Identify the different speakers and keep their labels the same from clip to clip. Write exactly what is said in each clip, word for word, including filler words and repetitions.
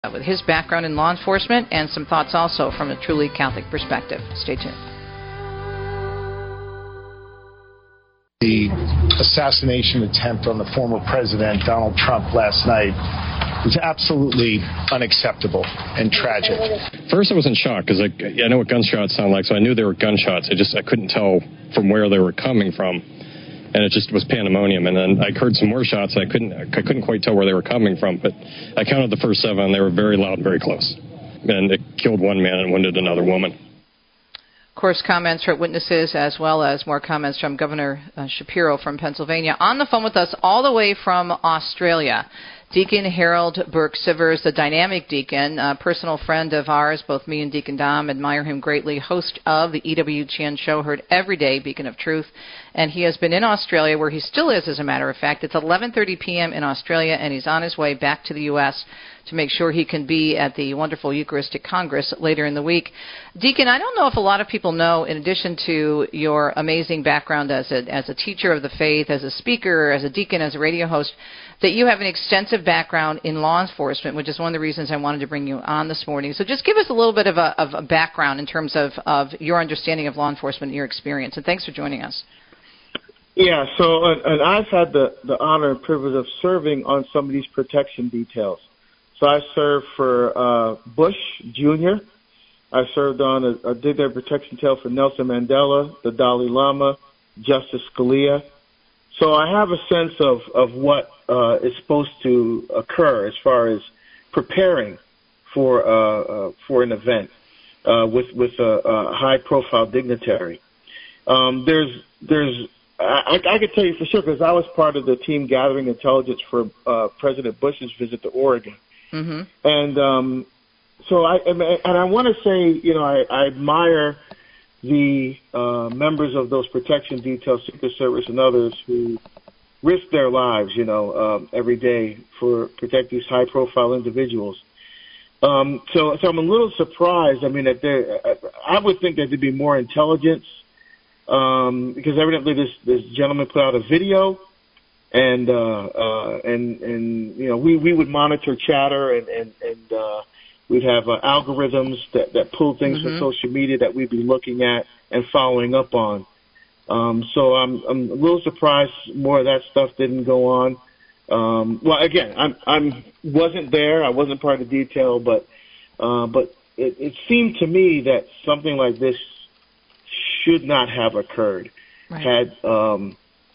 Speaker 1: with his background in law enforcement and some thoughts also from a truly Catholic perspective. Stay tuned.
Speaker 2: The assassination attempt on the former president, Donald Trump, last night was absolutely unacceptable and tragic.
Speaker 3: First, I was in shock because I, I know what gunshots sound like, so I knew they were gunshots. I just I couldn't tell from where they were coming from, and it just was pandemonium. And then I heard some more shots. I couldn't I couldn't quite tell where they were coming from, but I counted the first seven. They were very loud and very close, and it killed one man and wounded another woman.
Speaker 1: Of course, comments from witnesses as well as more comments from Governor uh, Shapiro from Pennsylvania. On the phone with us all the way from Australia, Deacon Harold Burke-Sivers, the dynamic deacon, a personal friend of ours. Both me and Deacon Dom admire him greatly, host of the E W T N show, heard every day, Beacon of Truth. And he has been in Australia, where he still is, as a matter of fact. It's eleven thirty p.m. in Australia, and he's on his way back to the U S to make sure he can be at the wonderful Eucharistic Congress later in the week. Deacon, I don't know if a lot of people know, in addition to your amazing background as a, as a teacher of the faith, as a speaker, as a deacon, as a radio host, that you have an extensive background in law enforcement, which is one of the reasons I wanted to bring you on this morning. So just give us a little bit of a, of a background in terms of, of your understanding of law enforcement and your experience. And thanks for joining us.
Speaker 4: Yeah, so and, and I've had the, the honor and privilege of serving on some of these protection details. So I served for uh, Bush Junior I served on a, a did their protection detail for Nelson Mandela, the Dalai Lama, Justice Scalia. So I have a sense of, of what uh, is supposed to occur as far as preparing for uh, uh, for an event uh, with with a, a high profile dignitary. Um, there's there's I, I can tell you for sure because I was part of the team gathering intelligence for uh, President Bush's visit to Oregon. Mm-hmm. And um, so I and I want to say, you know, I, I admire the uh, members of those protection details, Secret Service and others who risk their lives, you know, um, every day for protect these high-profile individuals. Um, so, so I'm a little surprised. I mean, that there, I would think that there'd be more intelligence um, because evidently this this gentleman put out a video. And, uh, uh, and, and, you know, we, we would monitor chatter and, and, and, uh, we'd have uh, algorithms that, that pull things mm-hmm. from social media that we'd be looking at and following up on. Um, so I'm, I'm a little surprised more of that stuff didn't go on. Um, well, again, I'm, I'm, wasn't there. I wasn't part of the detail, but, uh, but it, it seemed to me that something like this should not have occurred. Right. Had, um,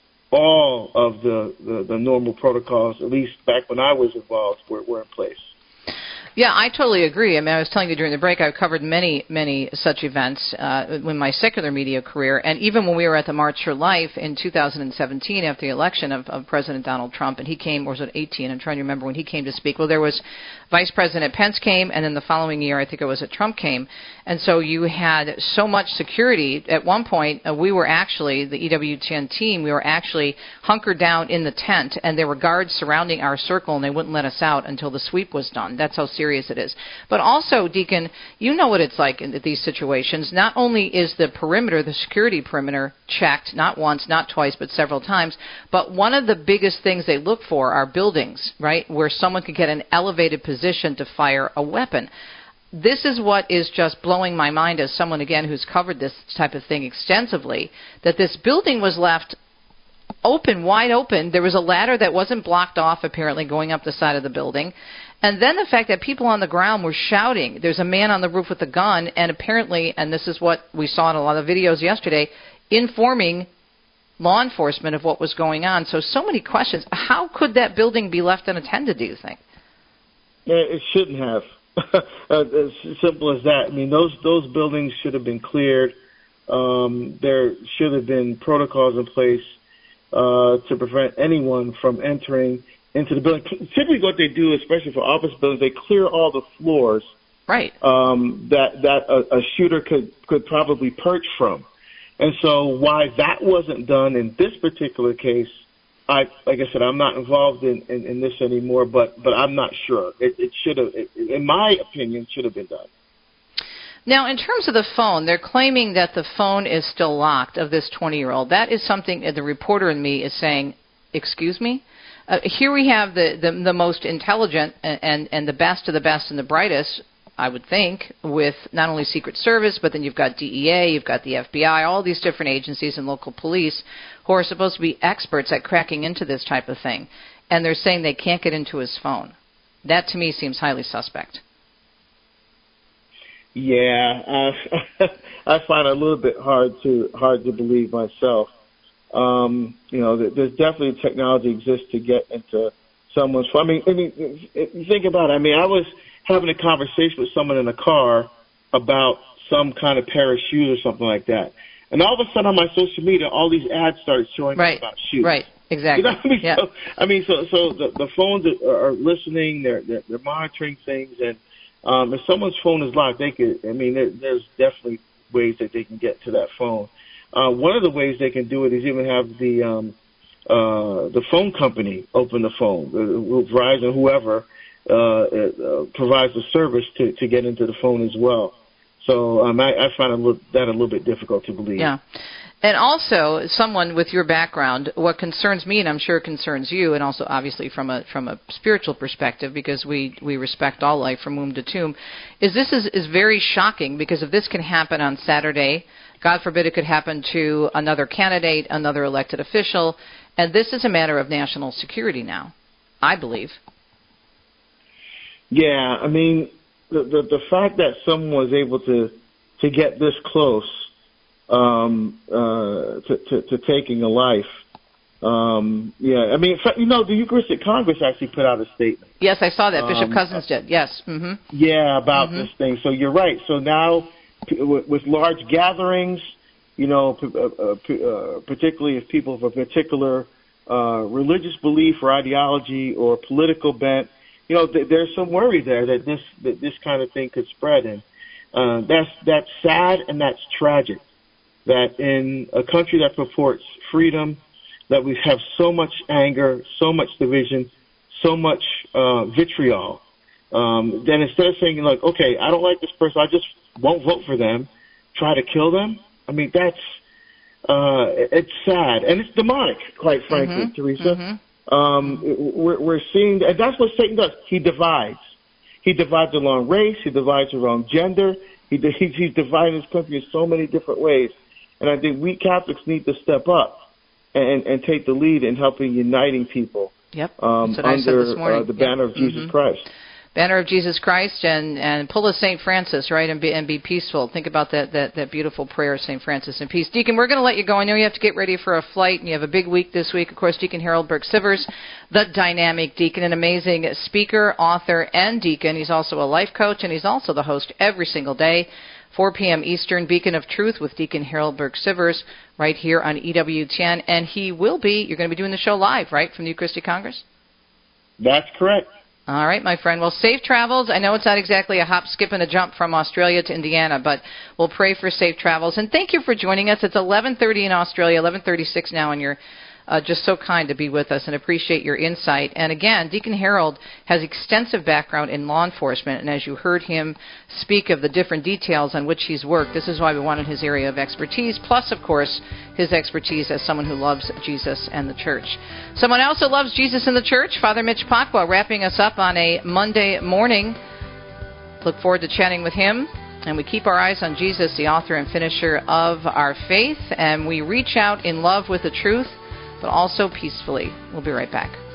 Speaker 4: all of the, the, the normal protocols, at least back when I was involved, were, were in place.
Speaker 1: Yeah, I totally agree. I mean, I was telling you during the break, I've covered many, many such events uh, in my secular media career, and even when we were at the March for Life in two thousand seventeen after the election of, of President Donald Trump, and he came, or was it eighteen? I'm trying to remember when he came to speak. Well, there was Vice President Pence came, and then the following year, I think it was that Trump came, and so you had so much security. At one point, uh, we were actually, the E W T N team, we were actually hunkered down in the tent, and there were guards surrounding our circle, and they wouldn't let us out until the sweep was done. That's how serious it is. But also, Deacon, you know what it's like in these situations. Not only is the perimeter, the security perimeter, checked, not once, not twice, but several times, but one of the biggest things they look for are buildings, right, where someone could get an elevated position to fire a weapon. This is what is just blowing my mind as someone, again, who's covered this type of thing extensively, that this building was left open, wide open. There was a ladder that wasn't blocked off, apparently, going up the side of the building. And then the fact that people on the ground were shouting. There's a man on the roof with a gun, and apparently, and this is what we saw in a lot of videos yesterday, informing law enforcement of what was going on. So, so many questions. How could that building be left unattended, do you think?
Speaker 4: It shouldn't have. As simple as that. I mean, those those buildings should have been cleared. Um, there should have been protocols in place uh, to prevent anyone from entering into the building. Typically what they do, especially for office buildings, they clear all the floors
Speaker 1: right.
Speaker 4: um, that, that a, a shooter could, could probably perch from. And so why that wasn't done in this particular case, I, like I said, I'm not involved in, in, in this anymore, but, but I'm not sure. It, it should have, it, in my opinion, should have been done.
Speaker 1: Now, in terms of the phone, they're claiming that the phone is still locked of this twenty-year-old. That is something the reporter in me is saying, excuse me? uh, here we have the, the, the most intelligent and, and, and the best of the best and the brightest, I would think, with not only Secret Service, but then you've got D E A, you've got the F B I, all these different agencies and local police who are supposed to be experts at cracking into this type of thing. And they're saying they can't get into his phone. That, to me, seems highly suspect.
Speaker 4: Yeah, uh, I find it a little bit hard to hard to believe myself. Um, you know, there's definitely technology exists to get into someone's phone. I mean, I mean, think about it. I mean, I was having a conversation with someone in a car about some kind of pair of shoes or something like that. And all of a sudden on my social media, all these ads started showing
Speaker 1: right.
Speaker 4: up about shoes.
Speaker 1: Right, exactly.
Speaker 4: You know what I mean?
Speaker 1: Yeah.
Speaker 4: So, I mean, so, so the, the phones are, are listening, they're, they're, they're monitoring things, and um, if someone's phone is locked, they could, I mean, there, there's definitely ways that they can get to that phone. Uh, one of the ways they can do it is even have the um, uh, the phone company open the phone, uh, Verizon, whoever, uh, uh, provides the service to, to get into the phone as well. So um, I, I find a little, that a little bit difficult to believe.
Speaker 1: Yeah. And also, someone with your background, what concerns me, and I'm sure it concerns you, and also obviously from a from a spiritual perspective, because we, we respect all life from womb to tomb, is this is, is very shocking, because if this can happen on Saturday, God forbid it could happen to another candidate, another elected official, and this is a matter of national security now, I believe.
Speaker 4: Yeah, I mean, the the, the fact that someone was able to, to get this close um, uh, to, to, to taking a life, um, yeah, I mean, you know, the Eucharistic Congress actually put out a statement.
Speaker 1: Yes, I saw that.
Speaker 4: Um,
Speaker 1: Bishop Cousins did, yes. Mm-hmm.
Speaker 4: Yeah, about
Speaker 1: mm-hmm.
Speaker 4: this thing. So you're right. So now, with large gatherings, you know, uh, particularly if people of a particular uh, religious belief or ideology or political bent, you know, th- there's some worry there that this that this kind of thing could spread, and uh, that's that's sad and that's tragic. That in a country that purports freedom, that we have so much anger, so much division, so much uh, vitriol. Um, then instead of saying like, okay, I don't like this person, I just won't vote for them, try to kill them. I mean, that's uh, it's sad and it's demonic, quite frankly,
Speaker 1: mm-hmm.
Speaker 4: Teresa.
Speaker 1: Mm-hmm.
Speaker 4: Um, we're, we're seeing, and that's what Satan does. He divides. He divides along race. He divides along gender. He, he he's dividing his country in so many different ways. And I think we Catholics need to step up and, and take the lead in helping uniting people.
Speaker 1: Yep.
Speaker 4: Um,
Speaker 1: That's what I said
Speaker 4: under
Speaker 1: this morning.
Speaker 4: uh, the banner
Speaker 1: yep.
Speaker 4: of Jesus
Speaker 1: mm-hmm.
Speaker 4: Christ.
Speaker 1: Banner of Jesus Christ, and, and pull a Saint Francis, right, and be and be peaceful. Think about that that, that beautiful prayer of Saint Francis in peace. Deacon, we're going to let you go. I know you have to get ready for a flight, and you have a big week this week. Of course, Deacon Harold Burke-Sivers, the dynamic deacon, an amazing speaker, author, and deacon. He's also a life coach, and he's also the host every single day, four p.m. Eastern, Beacon of Truth with Deacon Harold Burke-Sivers, right here on E W ten. And he will be, you're going to be doing the show live, right, from the Eucharistic Congress?
Speaker 4: That's correct.
Speaker 1: All right, my friend. Well, safe travels. I know it's not exactly a hop, skip, and a jump from Australia to Indiana, but we'll pray for safe travels. And thank you for joining us. It's eleven thirty in Australia, eleven thirty-six now, and you're uh, just so kind to be with us and appreciate your insight. And again, Deacon Harold has extensive background in law enforcement, and as you heard him speak of the different details on which he's worked, this is why we wanted his area of expertise, plus, of course, his expertise as someone who loves Jesus and the church. Someone else who loves Jesus and the church, Father Mitch Pacwa, wrapping us up on a Monday morning. Look forward to chatting with him. And we keep our eyes on Jesus, the author and finisher of our faith, and we reach out in love with the truth, but also peacefully. We'll be right back.